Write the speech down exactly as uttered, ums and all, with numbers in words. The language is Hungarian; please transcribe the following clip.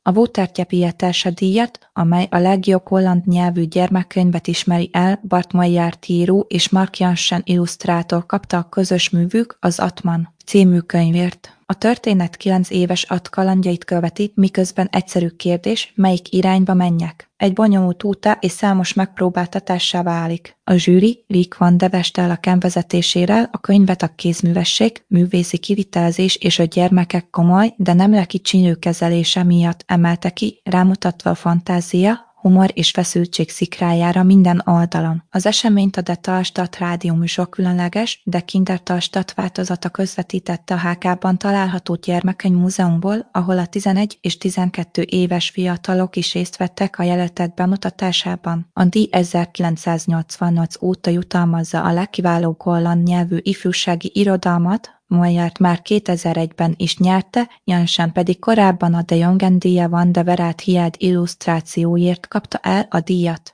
A Vótertje Pieterse díjat, amely a legjobb holland nyelvű gyermekkönyvet ismeri el, Bart Maijaert író és Mark Jansen illusztrátor kapta a közös művük, az Atman című könyvért. A történet kilenc éves At kalandjait követi, miközben egyszerű kérdés, melyik irányba menjek. Egy bonyolult úttá és számos megpróbáltatássá válik. A zsűri Rick van de Vestel vezetésével a könyvet a kézművesség, művészi kivitelezés és a gyermekek komoly, de nem leki csinyőkezelése miatt emelte ki, rámutatva a fantázia, humor és feszültség szikrájára minden oldalon. Az eseményt a Der Talstadt rádióműsor különleges, de Kinder Talstadt változata közvetítette a há ká-ban található gyermekkönyvmúzeumból, ahol a tizenegy és tizenkét éves fiatalok is részt vettek a jelenetek bemutatásában. A díj ezerkilencszáznyolcvannyolc óta jutalmazza a legkiválóbb holland nyelvű ifjúsági irodalmat, Maijaert már kétezer-egyben is nyerte, Jansen pedig korábban a De Jongen díja Van de Waereld Hield illusztrációért kapta el a díjat.